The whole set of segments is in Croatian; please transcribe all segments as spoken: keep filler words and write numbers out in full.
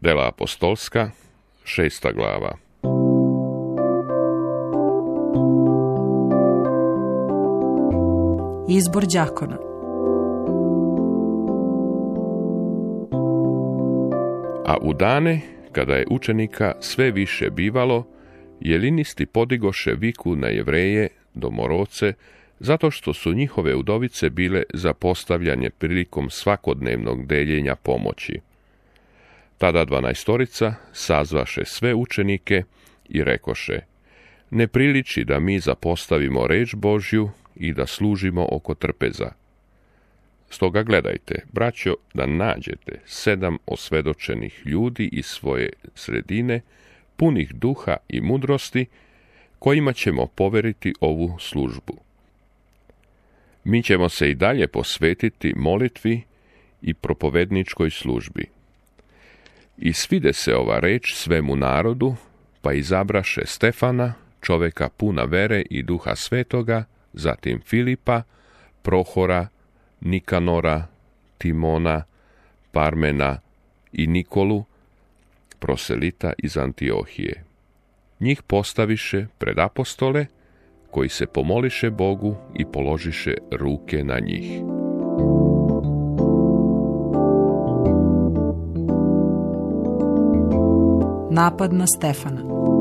Dela apostolska, šesta glava. Izbor đakona. A u dane, kada je učenika sve više bivalo, jelinisti podigoše viku na Jevreje, domoroce, zato što su njihove udovice bile za postavljanje prilikom svakodnevnog deljenja pomoći. Tada dvanaestorica sazvaše sve učenike i rekoše: ne priliči da mi zapostavimo reč Božju i da služimo oko trpeza. Stoga gledajte, braćo, da nađete sedam osvedočenih ljudi iz svoje sredine, punih duha i mudrosti, kojima ćemo poveriti ovu službu. Mi ćemo se i dalje posvetiti molitvi i propovedničkoj službi. I svide se ova reč svemu narodu, pa izabraše Stefana, čoveka puna vere i duha svetoga, zatim Filipa, Prohora, Nikanora, Timona, Parmena i Nikolu, proselita iz Antiohije. Njih postaviše pred apostole, koji se pomoliše Bogu i položiše ruke na njih. Napad na Stefana.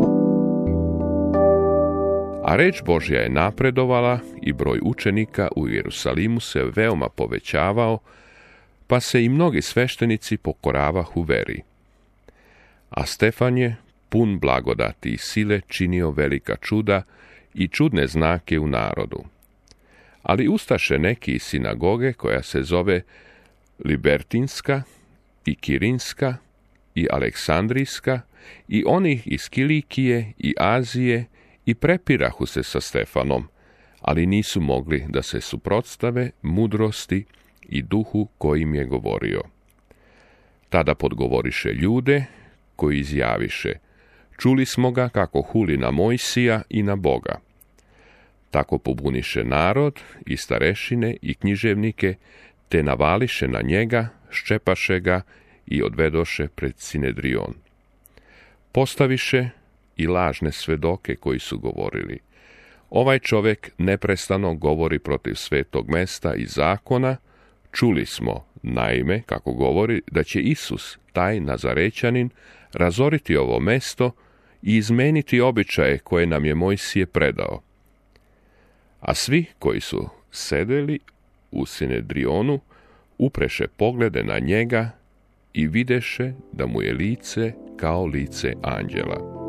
A reč Božja je napredovala i broj učenika u Jerusalimu se veoma povećavao, pa se i mnogi sveštenici pokoravahu veri. A Stefan je, pun blagodati i sile, činio velika čuda i čudne znake u narodu. Ali ustaše neki iz sinagoge, koja se zove Libertinska i Kirinska i Aleksandrijska, i onih iz Kilikije i Azije, i prepirahu se sa Stefanom, ali nisu mogli da se suprotstave mudrosti i duhu kojim je govorio. Tada podgovoriše ljude, koji izjaviše: čuli smo ga kako huli na Mojsija i na Boga. Tako pobuniše narod i starešine i književnike, te navališe na njega, ščepaše ga i odvedoše pred Sinedrion. Postaviše i lažne svedoke koji su govorili: ovaj čovjek neprestano govori protiv svetog mesta i zakona. Čuli smo, naime, kako govori, da će Isus, taj Nazarećanin, razoriti ovo mesto i izmeniti običaje koje nam je Mojsije predao. A svi koji su sedeli u Sinedrionu upreše poglede na njega i videše da mu je lice kao lice anđela.